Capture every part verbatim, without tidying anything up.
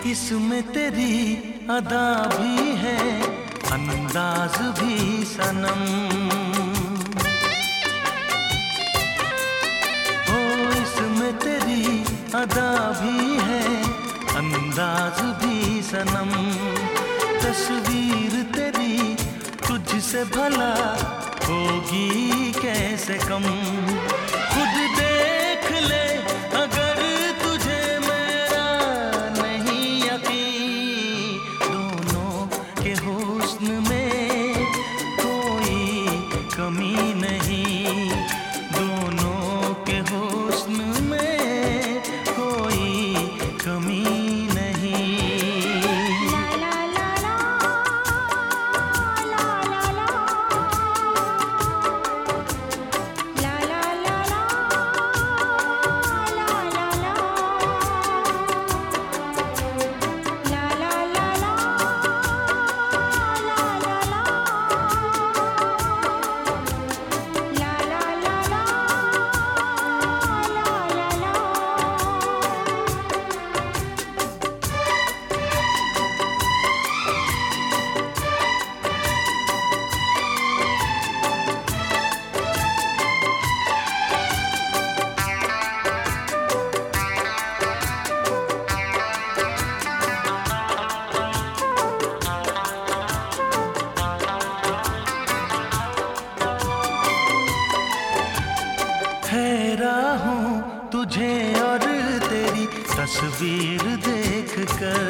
इसमें तेरी अदा भी है, अंदाज भी सनम। ओ इसमें तेरी अदा भी है, अंदाज भी सनम। तस्वीर तेरी तुझसे भला होगी कैसे कम। खुद देख ले अगर तुझे मेरा नहीं यकीन, दोनों के हुस्न में कोई कमी नहीं, दोनों के हुस्न में कोई कमी नहीं। हैरा हूँ तुझे और तेरी तस्वीर देख कर,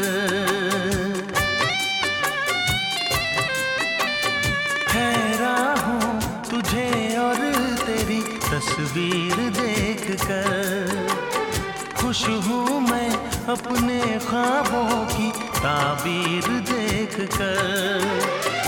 हैरा हूँ तुझे और तेरी तस्वीर देख कर। खुश हूँ मैं अपने ख्वाबों की ताबीर देख कर।